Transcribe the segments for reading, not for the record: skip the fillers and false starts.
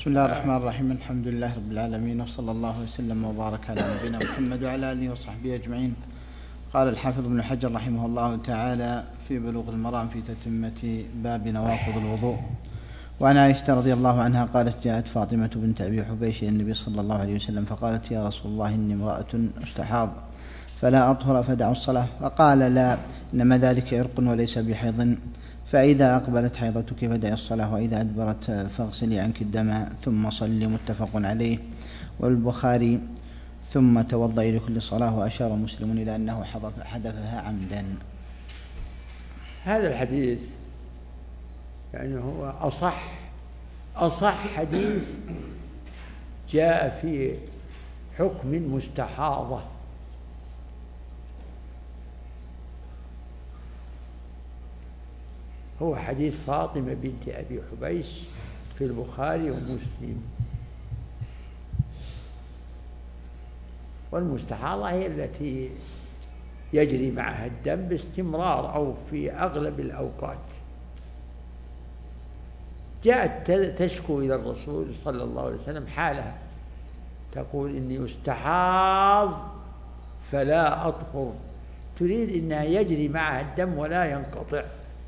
بسم الله الرحمن الرحيم. الحمد لله رب العالمين، وصلى الله وسلم وبارك على نبينا محمد وعلى آله وصحبه أجمعين. قال الحافظ ابن حجر رحمه الله تعالى في بلوغ المرام في تتمة باب نواقض الوضوء: وعن عائشة رضي الله عنها قالت: جاءت فاطمة بنت أبي حبيش إلى النبي صلى الله عليه وسلم فقالت: يا رسول الله، إني امرأة استحاض فلا أطهر فدع الصلاة. فقال: لا، إنما ذلك عرق وليس بحيض، فإذا أقبلت حيضتك فدعي الصلاة، وإذا أدبرت فاغسلي عنك الدم ثم صلي. متفق عليه. والبخاري: ثم توضئي لكل صلاة. وأشار مسلم إلى أنه حذفها عمدا. هذا الحديث يعني هو أصح حديث جاء في حكم مستحاضة. هو حديث فاطمة بنت أبي حبيش في البخاري ومسلم. والمستحاضة هي التي يجري معها الدم باستمرار أو في أغلب الأوقات. جاءت تشكو إلى الرسول صلى الله عليه وسلم حالها، تقول: إني استحاض فلا أطهر، تريد إنها يجري معها الدم ولا ينقطع.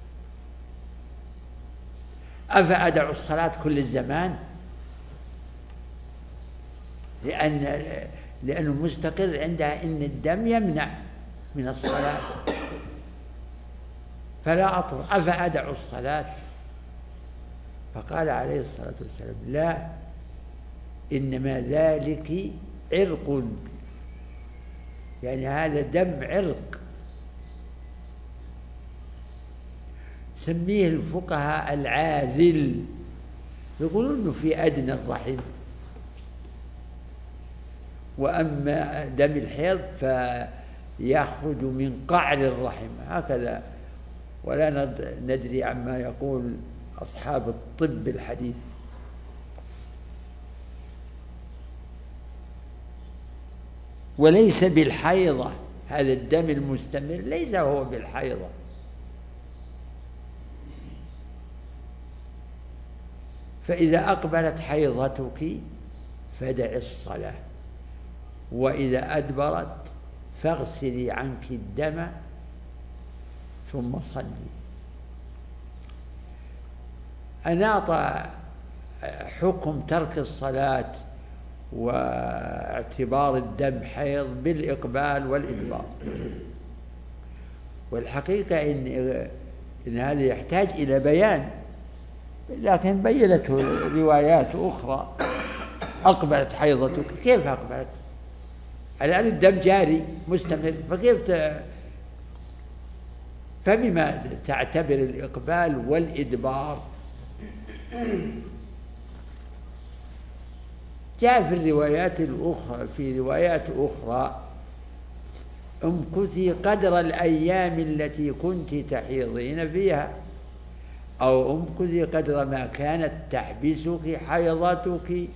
أفأدع الصلاة كل الزمان؟ لأنه مستقر عندها إن الدم يمنع من الصلاة، فلا أطهر أفأدع الصلاة؟ فقال عليه الصلاة والسلام: لا، إنما ذلك عرق، يعني هذا دم عرق، سميه الفقهاء العاذل، يقولون إنه في أدنى الرحم. وأما دم الحيض فيخرج من قعر الرحم هكذا، ولا ندري عما يقول أصحاب الطب الحديث. وليس بالحيضة، هذا الدم المستمر ليس هو بالحيضة. فإذا أقبلت حيضتك فدع الصلاة، وإذا أدبرت فاغسلي عنك الدم ثم صلي. أناط حكم ترك الصلاة واعتبار الدم حيض بالإقبال والإدبار، والحقيقة إن هذا يحتاج إلى بيان، لكن بينته روايات أخرى. أقبلت حيضتك، كيف أقبلت؟ الآن الدم جاري مستمر، فكيف فبما تعتبر الإقبال والإدبار؟ جاء في الروايات الأخرى، في روايات أخرى: امكثي قدر الأيام التي كنت تحيضين فيها، أو امكثي قدر ما كانت تحبسك حيضتك.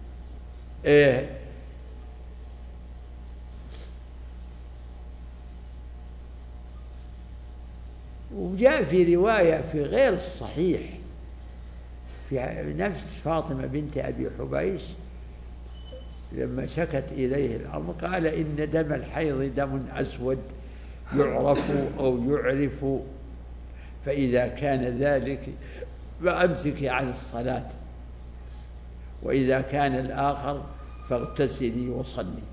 وجاء في رواية في غير الصحيح في نفس فاطمة بنت أبي حبيش لما شكت إليه الأمر قال: إن دم الحيض دم أسود يعرف أو يعرف، فإذا كان ذلك فأمسكي عن الصلاة، وإذا كان الآخر فاغتسلي وصلي.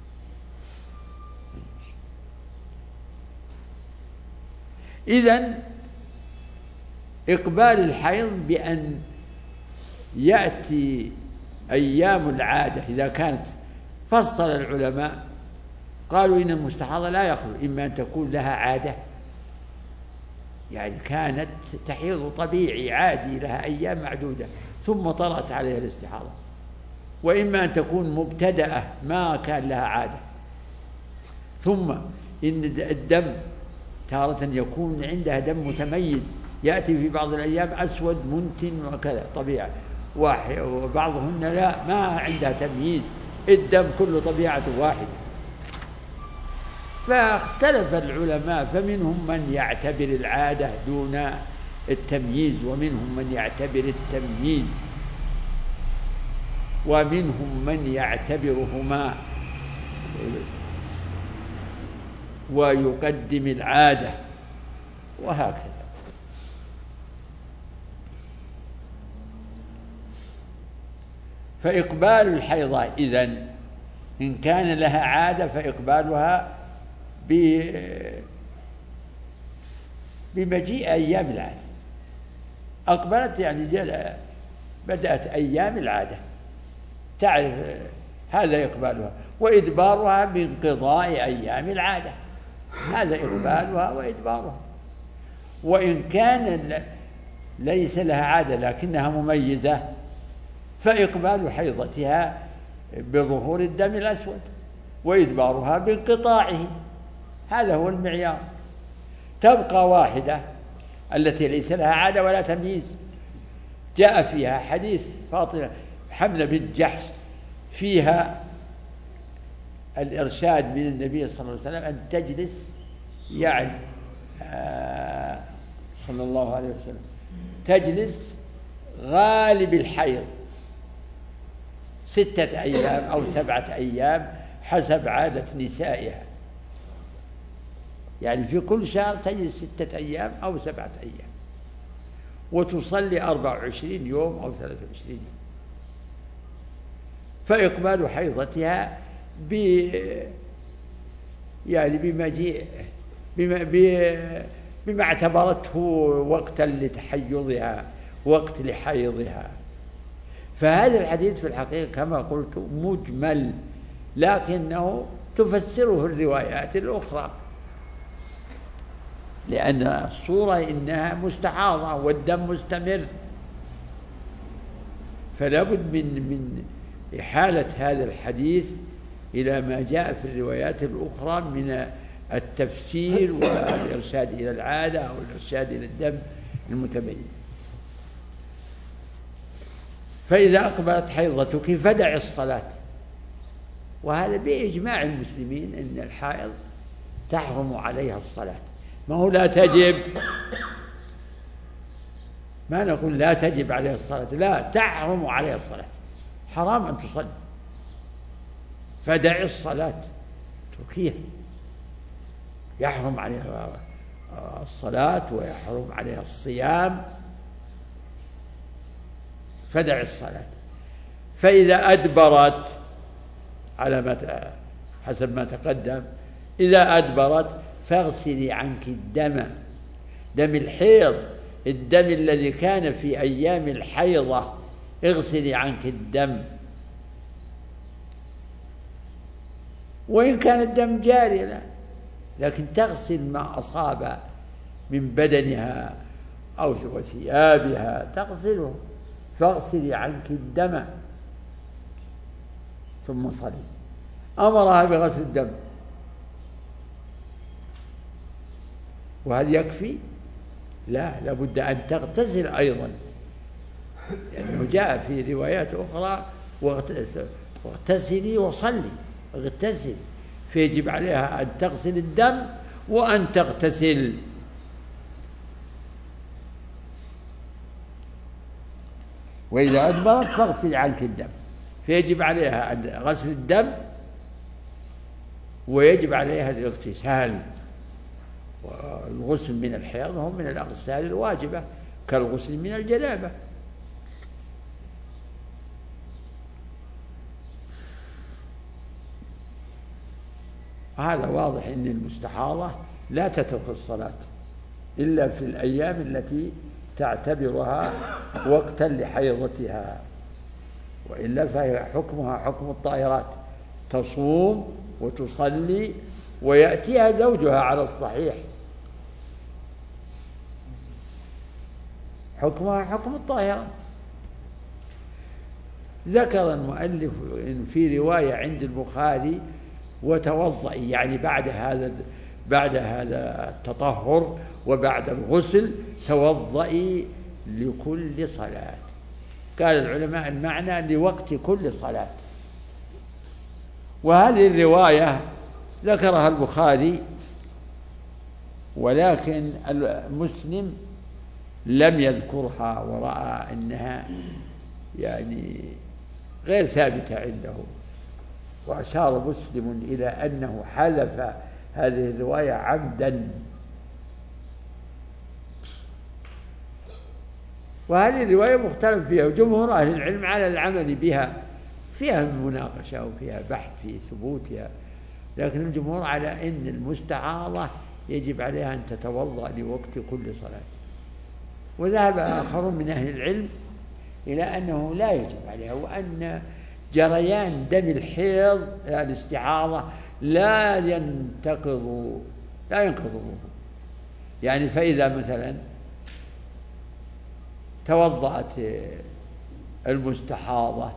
إذن إقبال الحيض بأن يأتي أيام العادة إذا كانت، فصل العلماء قالوا إن المستحاضة لا يخلو إما أن تكون لها عادة، يعني كانت تحيض طبيعي عادي لها أيام معدودة ثم طرأت عليها الاستحاضة، وإما أن تكون مبتدأة ما كان لها عادة، ثم إن الدم تارة يكون عندها دم متميز يأتي في بعض الأيام أسود منتن وكذا طبيعة، وبعضهن لا، ما عندها تمييز، الدم كله طبيعة واحدة. فاختلف العلماء، فمنهم من يعتبر العادة دون التمييز، ومنهم من يعتبر التمييز. ومنهم من يعتبرهما ويقدم العادة، وهكذا. فإقبال الحيضة إذن إن كان لها عادة فإقبالها بمجيء أيام العادة. أقبلت يعني بدأت أيام العادة، تعرف هذا إقبالها، وإدبارها بانقضاء أيام العادة، هذا إقبالها وإدبارها. وإن كان ليس لها عادة لكنها مميزة فإقبال حيضتها بظهور الدم الأسود وإدبارها بانقطاعه، هذا هو المعيار. تبقى واحدة التي ليس لها عادة ولا تمييز، جاء فيها حديث فاطمة حملة بنت جحش فيها الإرشاد من النبي صلى الله عليه وسلم أن تجلس، يعني صلى الله عليه وسلم تجلس غالب الحيض 6 أيام أو 7 أيام حسب عادة نسائها، يعني في كل شهر تجلس 6 أيام أو 7 أيام، وتصلي 24 يوم أو 23 يوم. فإقبال حيضتها يعني بمجيء بما اعتبرته وقتا لتحيضها، وقت لحيضها. فهذا الحديث في الحقيقة كما قلت مجمل، لكنه تفسره الروايات الأخرى، لأن الصورة إنها مستحاضة والدم مستمر، فلا بد من إحالة هذا الحديث إلى ما جاء في الروايات الأخرى من التفسير والإرشاد إلى العادة أو الإرشاد إلى الدم المتميز. فإذا أقبلت حيضتك فدع الصلاة، وهذا بإجماع المسلمين أن الحائض تحرم عليها الصلاة، ما هو لا تجب، ما نقول لا تجب عليها الصلاة، لا، تحرم عليها الصلاة، حرام أن تصلي، فدع الصلاة تركيها، يحرم عليها الصلاة ويحرم عليها الصيام، فدع الصلاة. فإذا أدبرت على ما حسب ما تقدم، إذا أدبرت فاغسلي عنك الدم، دم الحيض، الدم الذي كان في أيام الحيضة، اغسلي عنك الدم. وإن كان الدم جاري لا، لكن تغسل ما أصاب من بدنها أو ثيابها تغسله، فاغسلي عنك الدم ثم صلي. أمرها بغسل الدم، وهل يكفي؟ لا، لابد أن تغتسل أيضا، لأنه جاء في روايات أخرى واغتسلي وصلي، اغتسل، فيجب عليها أن تغسل الدم وأن تغتسل. وإذا أدبرت فاغسل عنك الدم، فيجب عليها غسل الدم ويجب عليها الاغتسال. والغسل من الحيض هو من الأغسال الواجبة كالغسل من الجنابة. هذا واضح أن المستحاضة لا تترك الصلاة إلا في الأيام التي تعتبرها وقتا لحيضتها، وإلا فهي حكمها حكم الطاهرات، تصوم وتصلي ويأتيها زوجها على الصحيح، حكمها حكم الطاهرات. ذكر المؤلف في رواية عند البخاري وتوضئي، يعني بعد هذا التطهر وبعد الغسل توضئي لكل صلاة. قال العلماء المعنى لوقت كل صلاة. وهذه الرواية ذكرها البخاري، ولكن مسلم لم يذكرها، ورأى أنها يعني غير ثابتة عنده. وأشار مسلم إلى أنه حذف هذه الرواية عمدا. وهذه الرواية مختلف فيها، وجمهور أهل العلم على العمل بها، فيها مناقشة وفيها بحث في ثبوتها، لكن الجمهور على أن المستعاضة يجب عليها أن تتوضأ لوقت كل صلاة. وذهب آخرون من أهل العلم إلى أنه لا يجب عليها، وأن جريان دم الحيض الاستعاضة لا ينقض الوضوء. يعني فإذا مثلا توضأت المستحاضة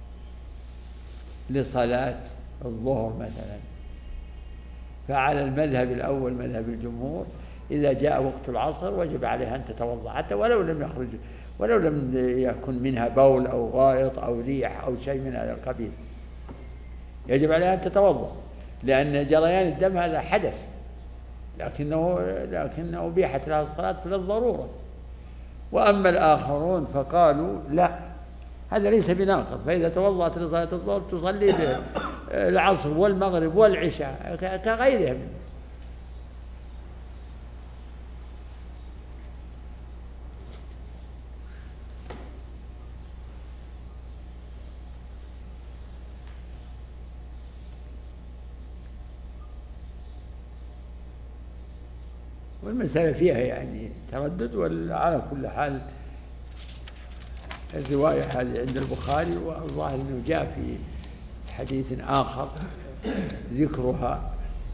لصلاة الظهر مثلا، فعلى المذهب الأول مذهب الجمهور إذا جاء وقت العصر وجب عليها أن تتوضأ، حتى ولو لم يكن منها بول أو غائط أو ريح أو شيء من هذا القبيل، يجب عليها أن تتوضأ، لأن جريان الدم هذا حدث، لكنه أبيحت لها الصلاة للضرورة. وأما الآخرون فقالوا لا، هذا ليس بناقض، فإذا توضأت لصلاة الظهر تصلي العصر والمغرب والعشاء كغيرها منه. والمسألة فيها يعني تردد، وعلى كل حال الرواية هذه عند البخاري، والظاهر أنه جاء في حديث آخر ذكرها.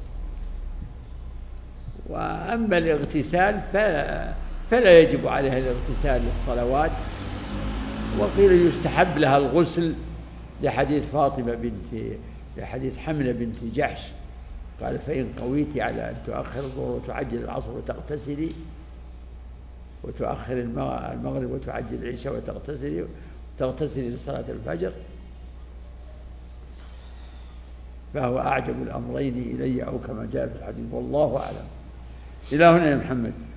وأما الاغتسال فلا يجب عليها الاغتسال للصلوات، وقيل يستحب لها الغسل لحديث لحديث حملة بنت جحش قال فإن قويت على أن تؤخر الظهر وتعجل العصر وتغتسلي، وتؤخر المغرب وتعجل العشاء وتغتسلي لصلاة الفجر، فهو أعجب الأمرين إلي، أو كما جاء في الحديث، والله أعلم. إلى هنا يا محمد.